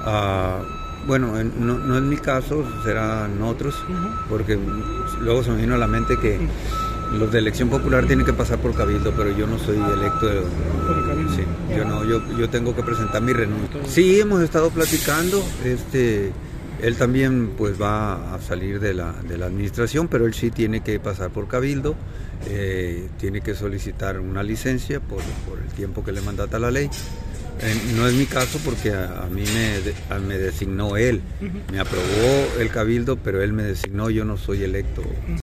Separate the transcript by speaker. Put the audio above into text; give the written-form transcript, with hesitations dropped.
Speaker 1: Bueno, no es mi caso, serán otros, porque luego se me vino a la mente que los de elección popular tienen que pasar por cabildo, pero yo no soy electo
Speaker 2: por el cabildo.
Speaker 1: Sí, yo tengo que presentar mi renuncia. Sí, hemos estado platicando, él también pues va a salir de la administración, pero él sí tiene que pasar por cabildo, tiene que solicitar una licencia por el tiempo que le mandata la ley. No es mi caso porque a mí me designó él, me aprobó el cabildo, pero él me designó, yo no soy electo.